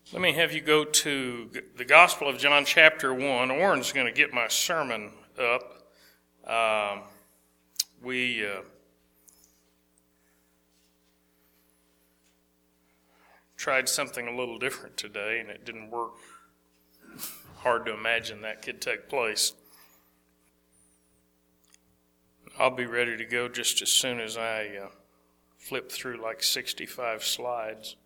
Let me have you go to the Gospel of John chapter 1. Orrin's going to get my sermon up. We tried something a little different today, and it didn't work. Hard to imagine that could take place. I'll be ready to go just as soon as I flip through like 65 slides.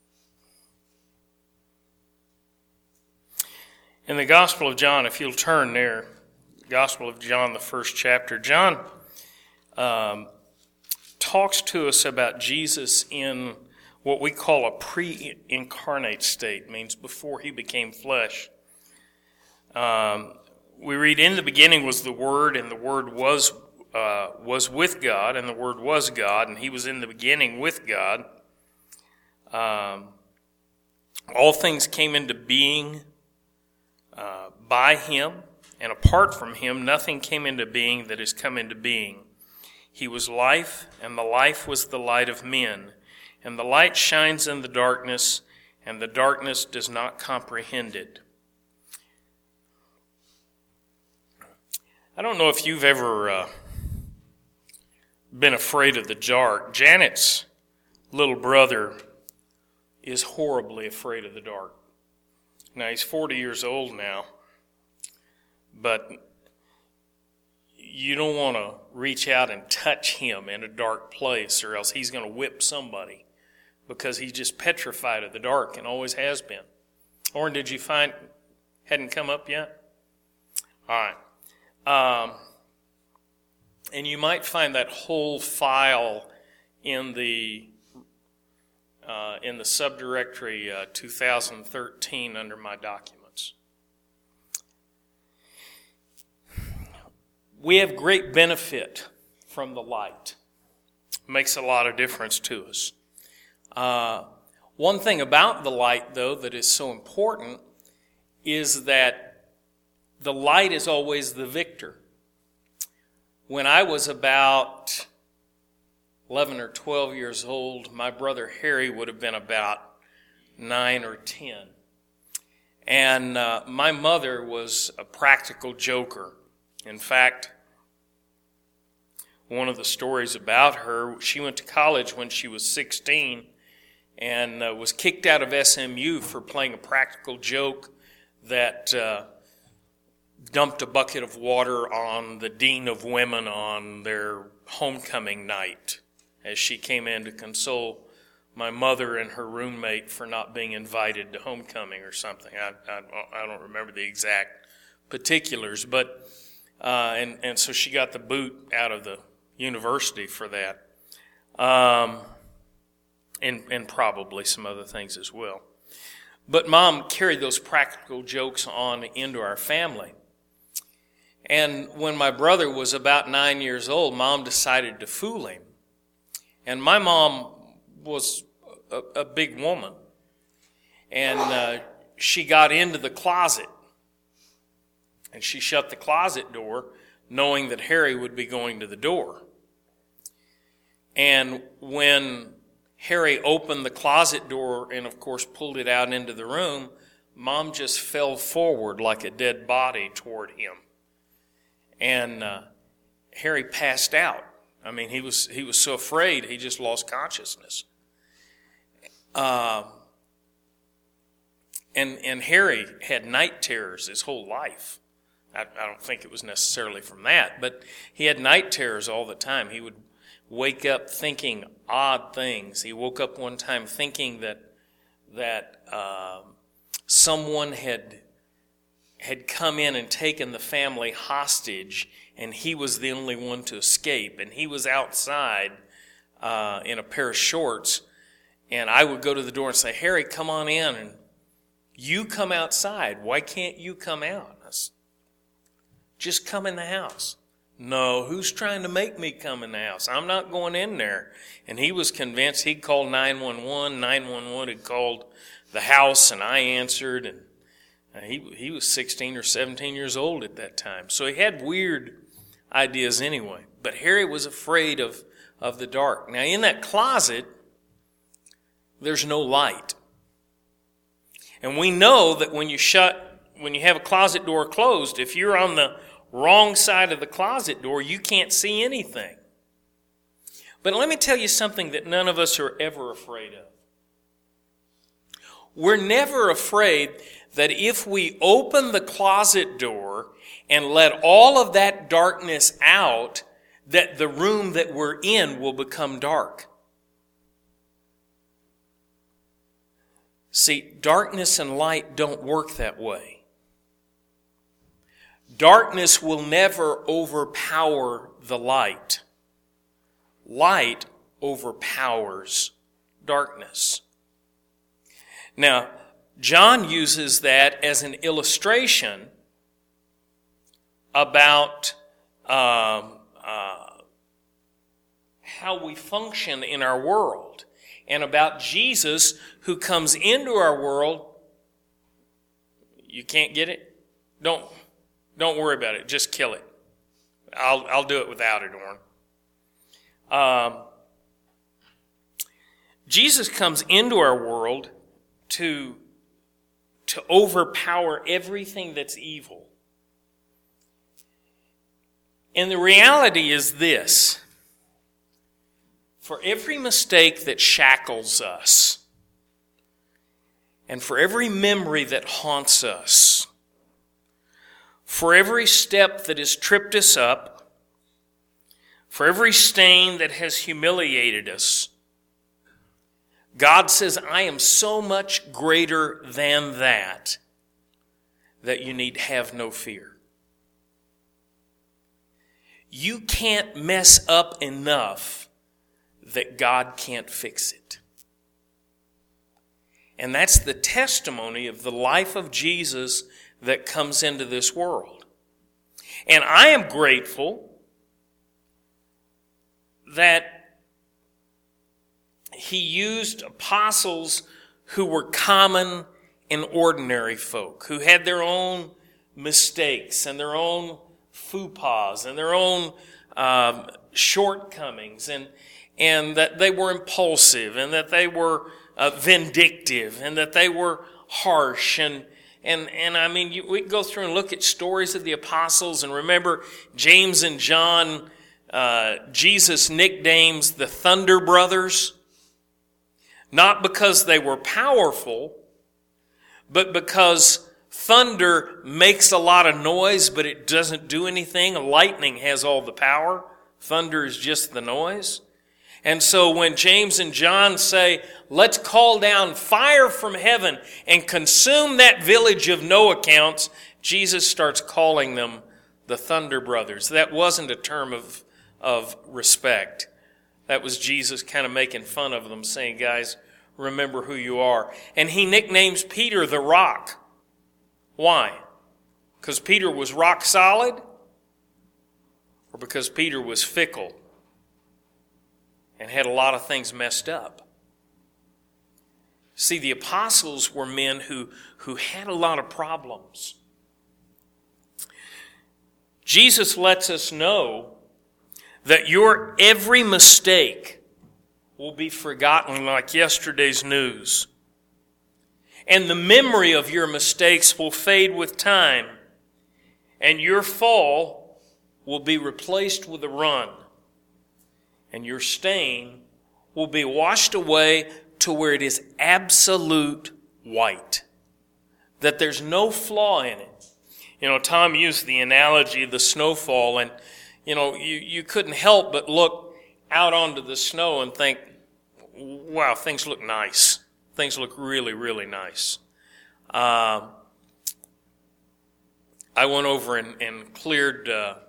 In the Gospel of John, if you'll turn there, Gospel of John, the first chapter, John talks to us about Jesus in what we call a pre-incarnate state, means before he became flesh. We read, in the beginning was the Word, and the Word was with God, and the Word was God, and he was in the beginning with God. All things came into being by him, and apart from him, nothing came into being that has come into being. He was life, and the life was the light of men. And the light shines in the darkness, and the darkness does not comprehend it. I don't know if you've ever been afraid of the dark. Janet's little brother is horribly afraid of the dark. Now, he's 40 years old now, but you don't want to reach out and touch him in a dark place, or else he's going to whip somebody, because he's just petrified of the dark and always has been. Orrin, did you find, hadn't come up yet? All right. And you might find that whole file in the subdirectory 2013 under my documents. We have great benefit from the light. It makes a lot of difference to us. One thing about the light, though, that is so important is that the light is always the victor. When I was about 11 or 12 years old, my brother Harry would have been about 9 or 10. And my mother was a practical joker. In fact, one of the stories about her, she went to college when she was 16 and was kicked out of SMU for playing a practical joke that dumped a bucket of water on the dean of women on their homecoming night as she came in to console my mother and her roommate for not being invited to homecoming or something. I don't remember the exact particulars, but and so she got the boot out of the university for that, and probably some other things as well. But Mom carried those practical jokes on into our family. And when my brother was about 9 years old, Mom decided to fool him. And my mom was a big woman. And she got into the closet. And she shut the closet door, knowing that Harry would be going to the door. And when Harry opened the closet door and, of course, pulled it out into the room, Mom just fell forward like a dead body toward him. And Harry passed out. I mean, he was so afraid he just lost consciousness. And Harry had night terrors his whole life. I don't think it was necessarily from that, but he had night terrors all the time. He would wake up thinking odd things. He woke up one time thinking that someone had come in and taken the family hostage, and he was the only one to escape. And he was outside in a pair of shorts, and I would go to the door and say, "Harry, come on in, and you come outside. Why can't you come out?" I said, "Just come in the house." "No, who's trying to make me come in the house? I'm not going in there." And he was convinced. He'd called 911. 911 had called the house, and I answered, and he was 16 or 17 years old at that time. So he had weird ideas anyway. But Harry was afraid of the dark. Now, in that closet, there's no light. And we know that when you have a closet door closed, if you're on the wrong side of the closet door, you can't see anything. But let me tell you something that none of us are ever afraid of. We're never afraid that if we open the closet door and let all of that darkness out, that the room that we're in will become dark. See, darkness and light don't work that way. Darkness will never overpower the light. Light overpowers darkness. Now, John uses that as an illustration about how we function in our world, and about Jesus who comes into our world. You can't get it? Don't worry about it. Just kill it. I'll do it without it, Orrin. Jesus comes into our world to overpower everything that's evil. And the reality is this: for every mistake that shackles us, and for every memory that haunts us, for every step that has tripped us up, for every stain that has humiliated us, God says, I am so much greater than that you need have no fear. You can't mess up enough that God can't fix it. And that's the testimony of the life of Jesus that comes into this world. And I am grateful that he used apostles who were common and ordinary folk, who had their own mistakes and their own faux pas and their own shortcomings, and that they were impulsive, and that they were vindictive, and that they were harsh. And I mean, we can go through and look at stories of the apostles and remember James and John, Jesus nicknames the Thunder Brothers, not because they were powerful, but because thunder makes a lot of noise, but it doesn't do anything. Lightning has all the power. Thunder is just the noise. And so when James and John say, let's call down fire from heaven and consume that village of no accounts, Jesus starts calling them the Thunder Brothers. That wasn't a term of respect. That was Jesus kind of making fun of them, saying, guys, remember who you are. And he nicknames Peter the Rock. Why? Because Peter was rock solid? Or because Peter was fickle and had a lot of things messed up? See, the apostles were men who had a lot of problems. Jesus lets us know that your every mistake will be forgotten like yesterday's news. And the memory of your mistakes will fade with time. And your fall will be replaced with a run. And your stain will be washed away to where it is absolute white. That there's no flaw in it. You know, Tom used the analogy of the snowfall, and you know, you couldn't help but look out onto the snow and think, wow, things look nice. Things look really, really nice. I went over and cleared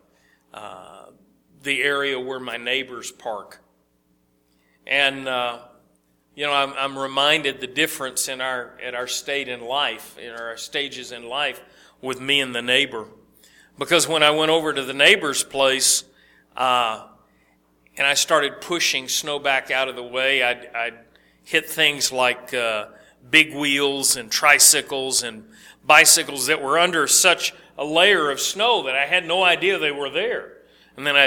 the area where my neighbors park. And, you know, I'm reminded the difference at our state in life, in our stages in life with me and the neighbor. Because when I went over to the neighbor's place, and I started pushing snow back out of the way, I'd hit things like big wheels and tricycles and bicycles that were under such a layer of snow that I had no idea they were there. And then I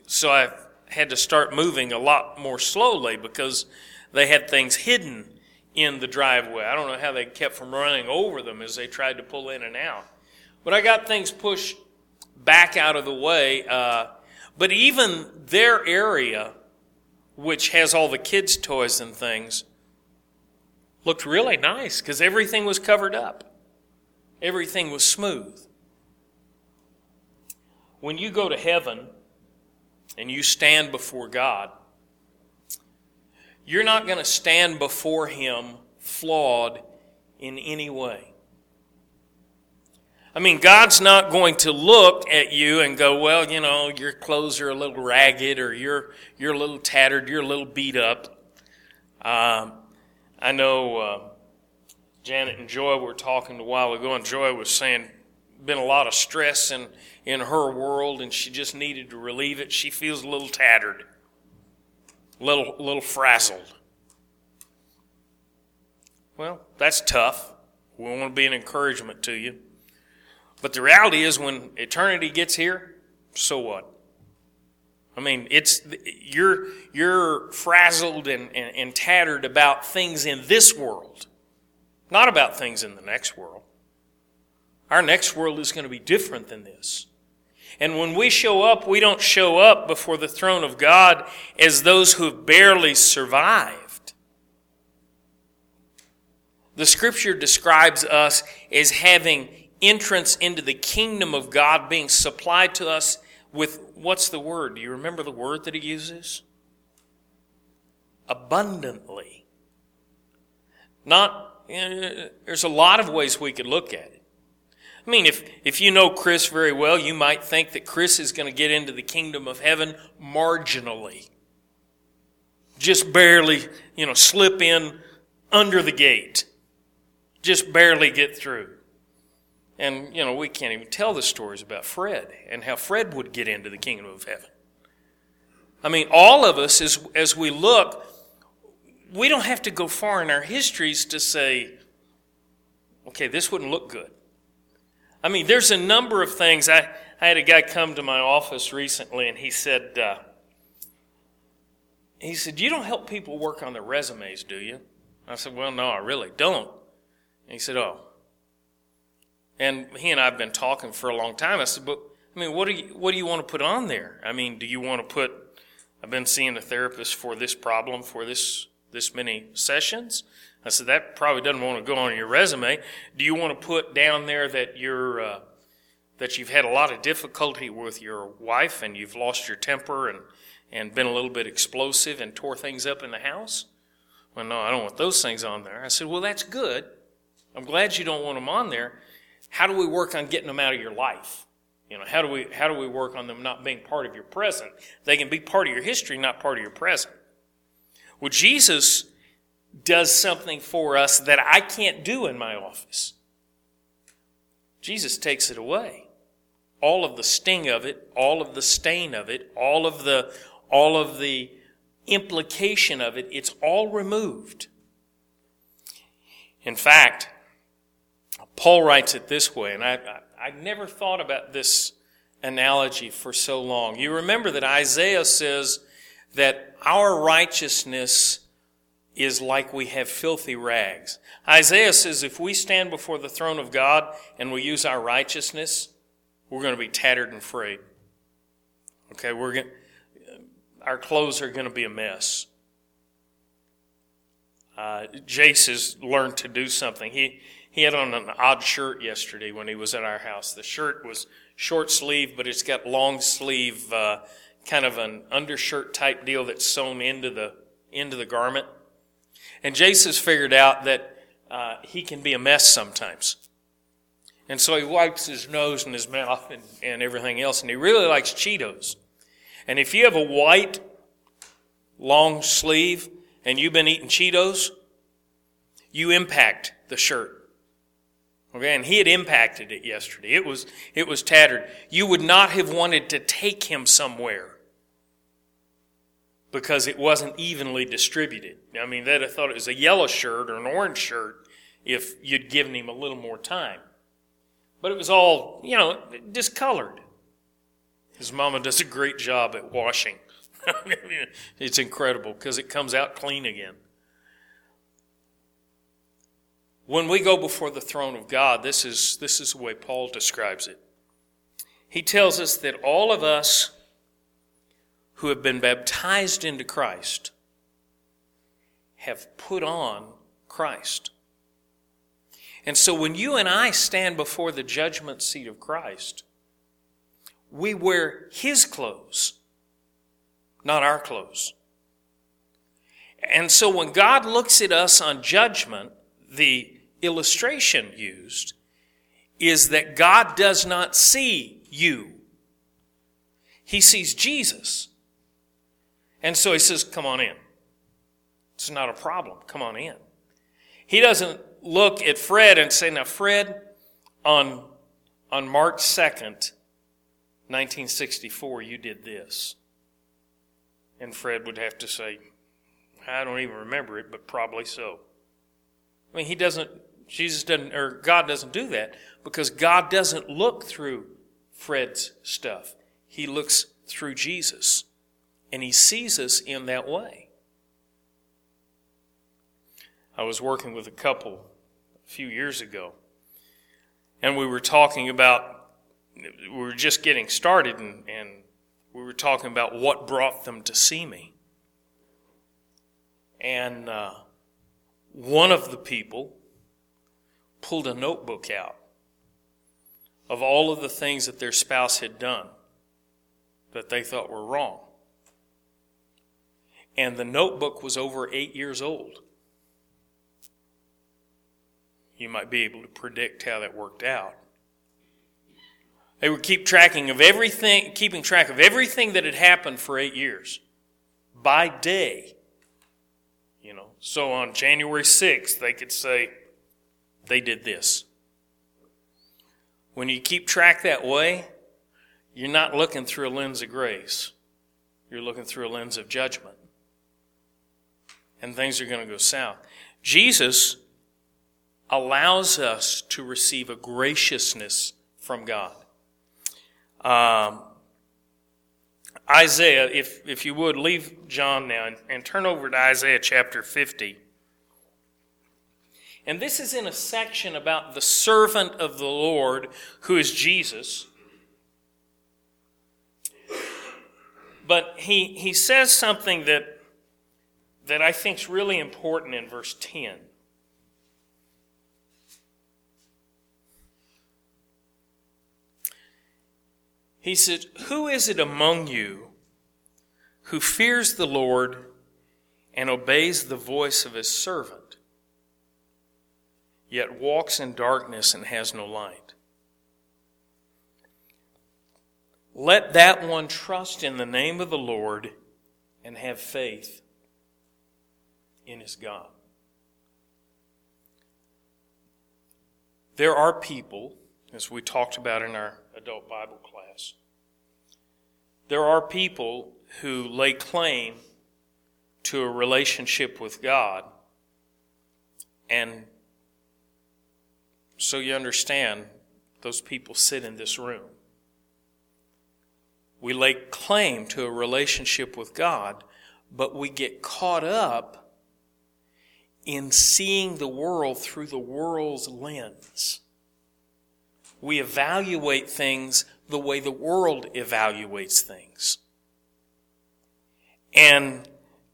had to start moving a lot more slowly because they had things hidden in the driveway. I don't know how they kept from running over them as they tried to pull in and out. But I got things pushed back out of the way. But even their area, which has all the kids' toys and things, looked really nice because everything was covered up. Everything was smooth. When you go to heaven and you stand before God, you're not going to stand before Him flawed in any way. I mean, God's not going to look at you and go, well, you know, your clothes are a little ragged, or you're a little tattered, you're a little beat up. I know Janet and Joy were talking a while ago, and Joy was saying been a lot of stress in her world, and she just needed to relieve it. She feels a little tattered, a little frazzled. Well, that's tough. We want to be an encouragement to you. But the reality is, when eternity gets here, so what? I mean, you're frazzled and tattered about things in this world, not about things in the next world. Our next world is going to be different than this. And when we show up, we don't show up before the throne of God as those who have barely survived. The Scripture describes us as having entrance into the kingdom of God being supplied to us with, what's the word? Do you remember the word that he uses? Abundantly. There's a lot of ways we could look at it. I mean, if you know Chris very well, you might think that Chris is going to get into the kingdom of heaven marginally. Just barely, slip in under the gate. Just barely get through. And, we can't even tell the stories about Fred and how Fred would get into the kingdom of heaven. I mean, all of us, as we look, we don't have to go far in our histories to say, okay, this wouldn't look good. I mean, there's a number of things. I had a guy come to my office recently, and he said, you don't help people work on their resumes, do you? I said, well, no, I really don't. And he said, oh. And he and I have been talking for a long time. I said, but, what do you want to put on there? I mean, do you want to put, I've been seeing a therapist for this problem for this many sessions? I said, that probably doesn't want to go on your resume. Do you want to put down there that you've had a lot of difficulty with your wife and you've lost your temper and been a little bit explosive and tore things up in the house? Well, no, I don't want those things on there. I said, well, that's good. I'm glad you don't want them on there. How do we work on getting them out of your life? How do we work on them not being part of your present? They can be part of your history, not part of your present. Well, Jesus does something for us that I can't do in my office. Jesus takes it away. All of the sting of it, all of the stain of it, all of the implication of it, it's all removed. In fact, Paul writes it this way, and I never thought about this analogy for so long. You remember that Isaiah says that our righteousness is like we have filthy rags. Isaiah says if we stand before the throne of God and we use our righteousness, we're going to be tattered and frayed. Okay, our clothes are going to be a mess. Jace has learned to do something. He had on an odd shirt yesterday when he was at our house. The shirt was short sleeve, but it's got long sleeve, kind of an undershirt type deal that's sewn into the garment. And Jace has figured out that he can be a mess sometimes. And so he wipes his nose and his mouth and everything else, and he really likes Cheetos. And if you have a white long sleeve and you've been eating Cheetos, you impact the shirt. Okay, and he had impacted it yesterday. It was tattered. You would not have wanted to take him somewhere because it wasn't evenly distributed. I mean, they'd have thought it was a yellow shirt or an orange shirt if you'd given him a little more time. But it was all, discolored. His mama does a great job at washing. It's incredible because it comes out clean again. When we go before the throne of God, this is the way Paul describes it. He tells us that all of us who have been baptized into Christ have put on Christ. And so when you and I stand before the judgment seat of Christ, we wear His clothes, not our clothes. And so when God looks at us on judgment, the illustration used is that God does not see you. He sees Jesus. And so He says, come on in. It's not a problem. Come on in. He doesn't look at Fred and say, now Fred, on March 2nd, 1964, you did this. And Fred would have to say, I don't even remember it, but probably so. I mean, God doesn't do that, because God doesn't look through Fred's stuff. He looks through Jesus, and He sees us in that way. I was working with a couple a few years ago, and we were talking about, we were just getting started, and we were talking about what brought them to see me. And one of the people pulled a notebook out of all of the things that their spouse had done that they thought were wrong. And the notebook was over 8 years old. You might be able to predict how that worked out. They would keeping track of everything that had happened for 8 years, by day. So on January 6th, they could say, they did this. When you keep track that way, you're not looking through a lens of grace. You're looking through a lens of judgment. And things are going to go south. Jesus allows us to receive a graciousness from God. Isaiah, if you would, leave John now and turn over to Isaiah chapter 50. And this is in a section about the servant of the Lord, who is Jesus. But he says something that I think is really important in verse 10. He said, who is it among you who fears the Lord and obeys the voice of His servant, yet walks in darkness and has no light? Let that one trust in the name of the Lord and have faith in his God. There are people, as we talked about in our adult Bible class, there are people who lay claim to a relationship with God, and so you understand, those people sit in this room. We lay claim to a relationship with God, but we get caught up in seeing the world through the world's lens. We evaluate things the way the world evaluates things. And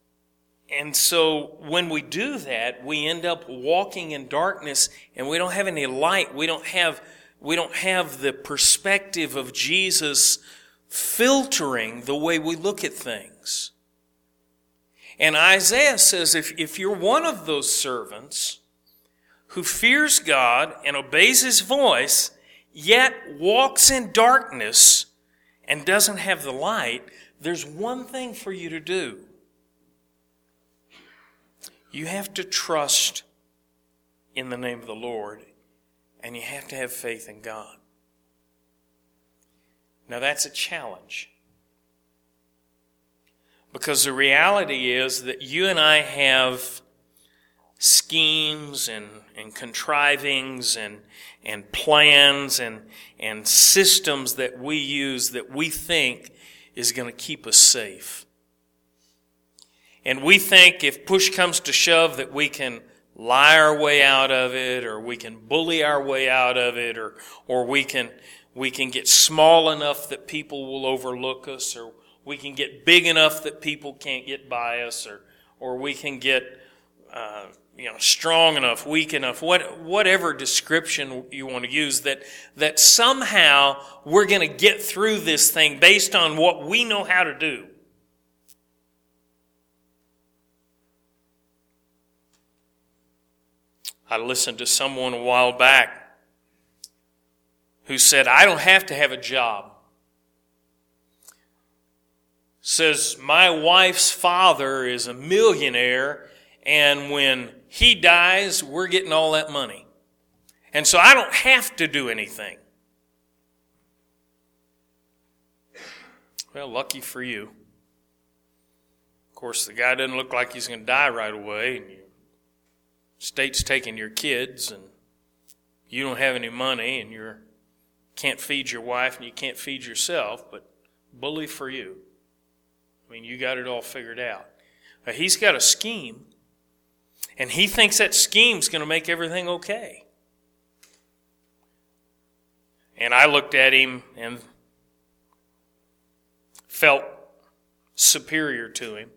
so when we do that, we end up walking in darkness, and we don't have any light. We don't have the perspective of Jesus filtering the way we look at things. And Isaiah says, if you're one of those servants who fears God and obeys His voice, yet walks in darkness and doesn't have the light, there's one thing for you to do. You have to trust in the name of the Lord, and you have to have faith in God. Now that's a challenge. Because the reality is that you and I have schemes and contrivings and plans and systems that we use that we think is going to keep us safe. And we think if push comes to shove that we can lie our way out of it, or we can bully our way out of it, or we can get small enough that people will overlook us, or we can get big enough that people can't get by us, or we can get strong enough, weak enough, whatever description you want to use, that somehow we're going to get through this thing based on what we know how to do. I listened to someone a while back who said, I don't have to have a job. Says, my wife's father is a millionaire, and when he dies, we're getting all that money. And so I don't have to do anything. Well, lucky for you. Of course, the guy doesn't look like he's going to die right away, and your state's taking your kids, and you don't have any money, and you can't feed your wife, and you can't feed yourself, but bully for you. I mean, you got it all figured out. But he's got a scheme, and he thinks that scheme's going to make everything okay. And I looked at him and felt superior to him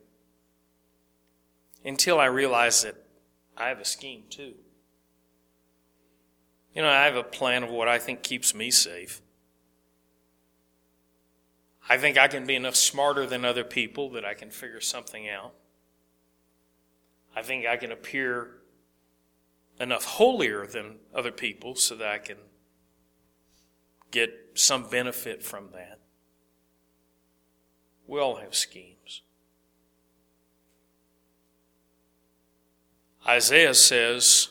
until I realized that I have a scheme too. I have a plan of what I think keeps me safe. I think I can be enough smarter than other people that I can figure something out. I think I can appear enough holier than other people so that I can get some benefit from that. We all have schemes. Isaiah says,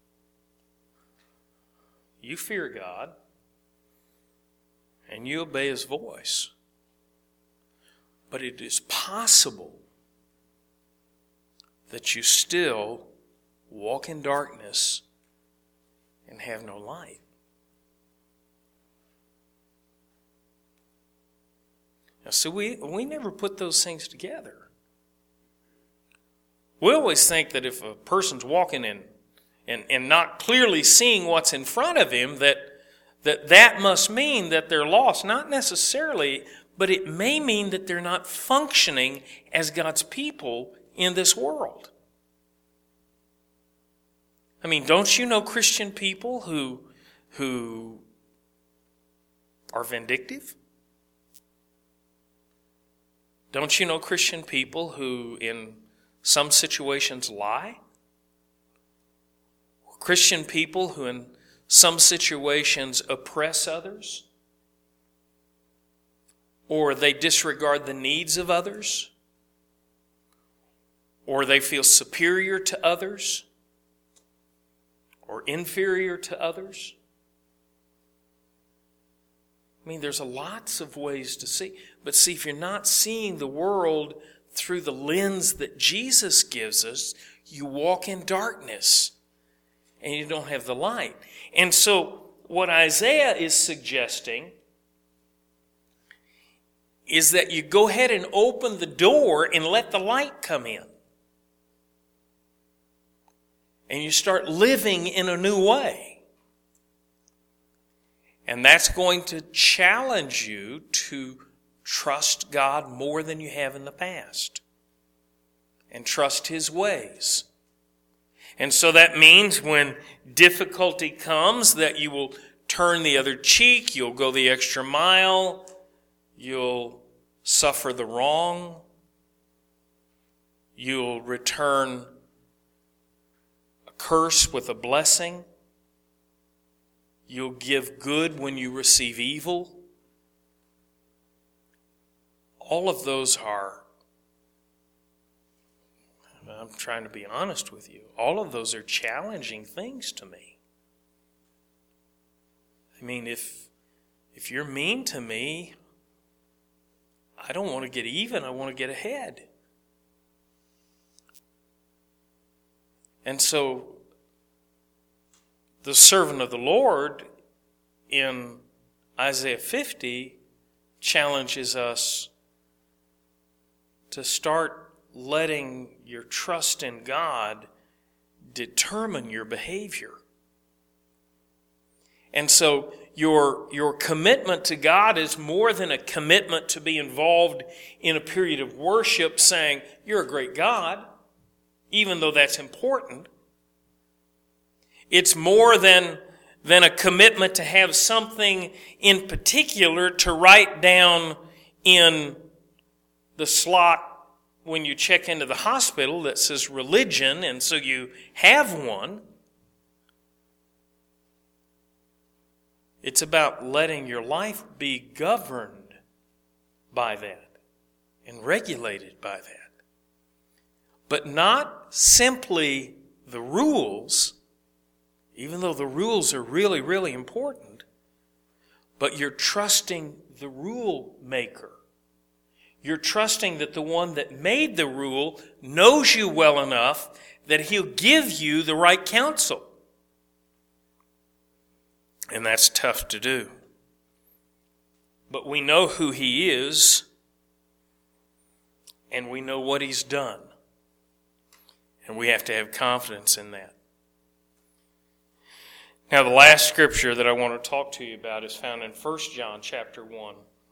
you fear God and you obey His voice. But it is possible that you still walk in darkness and have no light. Now, so we never put those things together. We always think that if a person's walking in and not clearly seeing what's in front of him, that must mean that they're lost. Not necessarily, but it may mean that they're not functioning as God's people in this world. I mean, don't you know Christian people who are vindictive? Don't you know Christian people who in some situations lie? Christian people who in some situations oppress others? Or they disregard the needs of others? Or they feel superior to others? Or inferior to others? I mean, there's lots of ways to see. But see, if you're not seeing the world through the lens that Jesus gives us, you walk in darkness and you don't have the light. And so what Isaiah is suggesting is that you go ahead and open the door and let the light come in. And you start living in a new way. And that's going to challenge you to trust God more than you have in the past. And trust His ways. And so that means when difficulty comes that you will turn the other cheek, you'll go the extra mile, you'll suffer the wrong, you'll return a curse with a blessing, you'll give good when you receive evil. All of those are, I'm trying to be honest with you, all of those are challenging things to me. I mean, if you're mean to me, I don't want to get even, I want to get ahead. And so, the servant of the Lord in Isaiah 50 challenges us to start letting your trust in God determine your behavior. And so your commitment to God is more than a commitment to be involved in a period of worship saying, you're a great God, even though that's important. It's more than a commitment to have something in particular to write down in the slot when you check into the hospital that says religion, and so you have one. It's about letting your life be governed by that and regulated by that. But not simply the rules, even though the rules are really, really important, but you're trusting the rule maker. You're trusting that the one that made the rule knows you well enough that he'll give you the right counsel. And that's tough to do. But we know who he is, and we know what he's done. And we have to have confidence in that. Now, the last scripture that I want to talk to you about is found in 1 John chapter 1.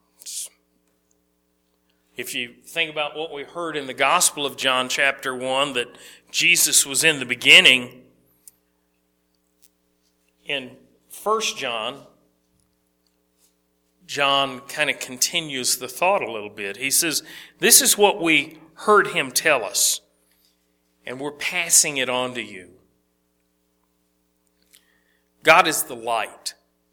If you think about what we heard in the Gospel of John chapter 1, that Jesus was in the beginning, in 1 John, John kind of continues the thought a little bit. He says, this is what we heard him tell us, and we're passing it on to you. God is the light.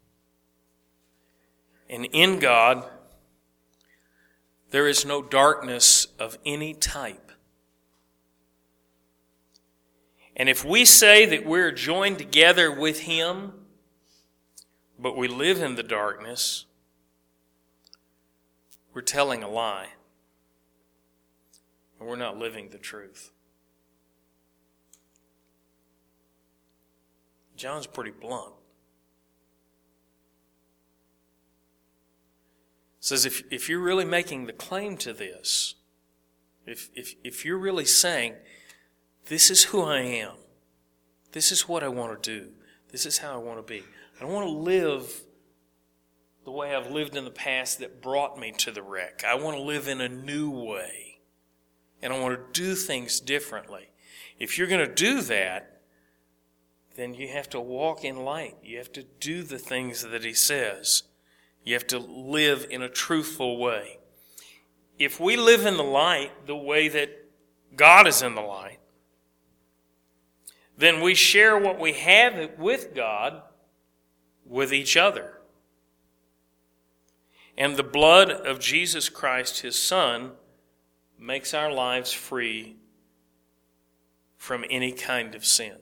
And in God, there is no darkness of any type. And if we say that we're joined together with him, but we live in the darkness, we're telling a lie. And we're not living the truth. John's pretty blunt. Says if you're really making the claim to this, if you're really saying, this is who I am, this is what I want to do, this is how I want to be, I don't want to live the way I've lived in the past that brought me to the wreck. I want to live in a new way, and I want to do things differently. If you're going to do that, then you have to walk in light. You have to do the things that he says. You have to live in a truthful way. If we live in the light the way that God is in the light, then we share what we have with God with each other. And the blood of Jesus Christ, his Son, makes our lives free from any kind of sin.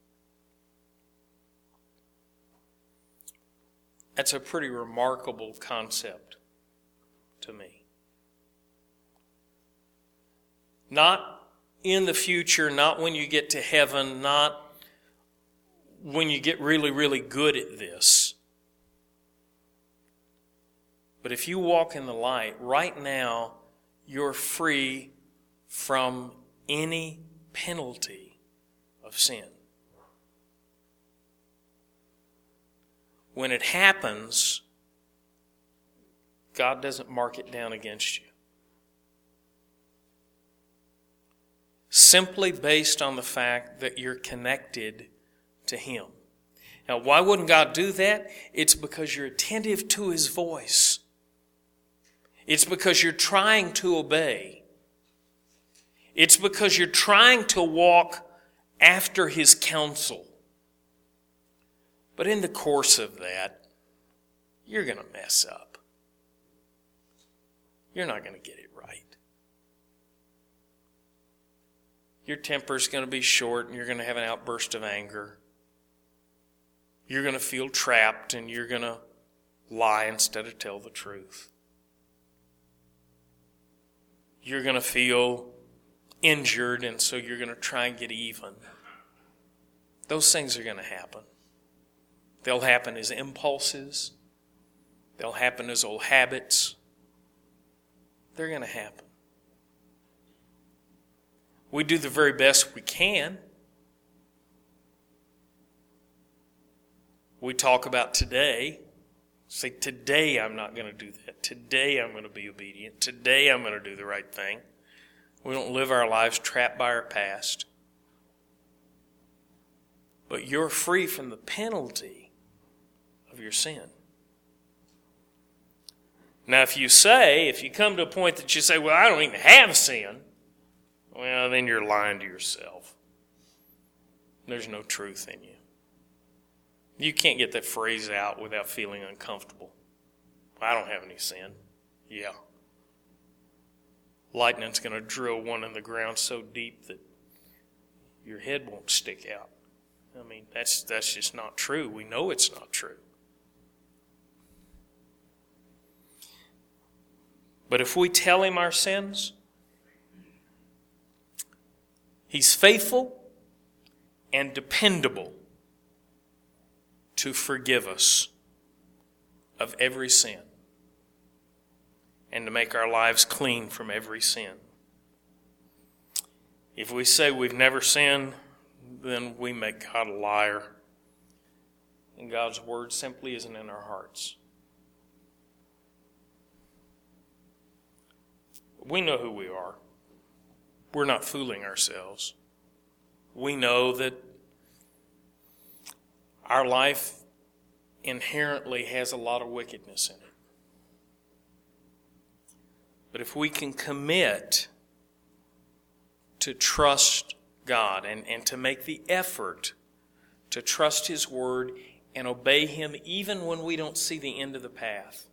That's a pretty remarkable concept to me. Not in the future, not when you get to heaven, not when you get really, really good at this. But if you walk in the light, right now, you're free from any penalty of sin. When it happens, God doesn't mark it down against you. Simply based on the fact that you're connected to him. Now, why wouldn't God do that? It's because you're attentive to his voice. It's because you're trying to obey. It's because you're trying to walk after his counsel. But in the course of that, you're going to mess up. You're not going to get it right. Your temper's going to be short and you're going to have an outburst of anger. You're going to feel trapped and you're going to lie instead of tell the truth. You're going to feel injured and so you're going to try and get even. Those things are going to happen. They'll happen as impulses. They'll happen as old habits. They're going to happen. We do the very best we can We talk about today. Say, today I'm not going to do that. Today I'm going to be obedient. Today I'm going to do the right thing. We don't live our lives trapped by our past. But you're free from the penalty of your sin. Now, if you come to a point that you say, well, I don't even have sin, well, then you're lying to yourself. There's no truth in you. You can't get that phrase out without feeling uncomfortable. I don't have any sin. Yeah. Lightning's going to drill one in the ground so deep that your head won't stick out. I mean, that's just not true. We know it's not true. But if we tell him our sins, he's faithful and dependable to forgive us of every sin and to make our lives clean from every sin. If we say we've never sinned, then we make God a liar, and God's word simply isn't in our hearts. We know who we are. We're not fooling ourselves. We know that our life inherently has a lot of wickedness in it. But if we can commit to trust God and to make the effort to trust His Word and obey Him even when we don't see the end of the path,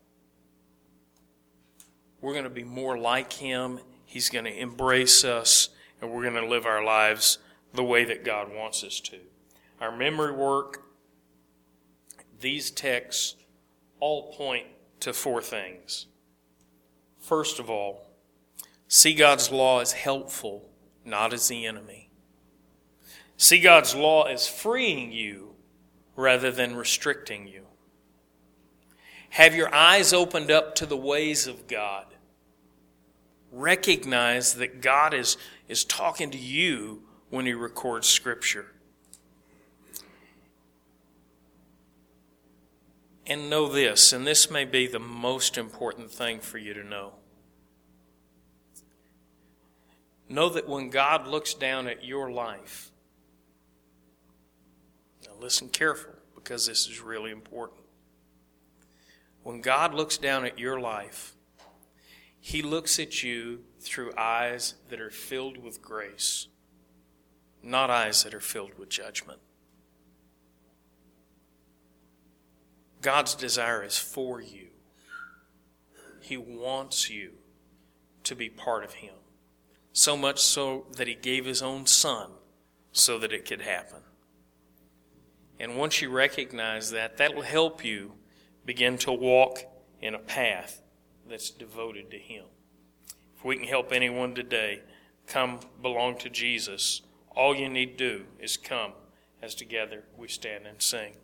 we're going to be more like Him. He's going to embrace us, and we're going to live our lives the way that God wants us to. Our memory work, these texts all point to four things. First of all, see God's law as helpful, not as the enemy. See God's law as freeing you rather than restricting you. Have your eyes opened up to the ways of God. Recognize that God is talking to you when He records Scripture. And know this, and this may be the most important thing for you to know. Know that when God looks down at your life, now listen careful because this is really important. When God looks down at your life, He looks at you through eyes that are filled with grace, not eyes that are filled with judgment. God's desire is for you. He wants you to be part of Him. So much so that He gave His own Son so that it could happen. And once you recognize that, that will help you begin to walk in a path that's devoted to Him. If we can help anyone today come belong to Jesus, all you need to do is come as together we stand and sing.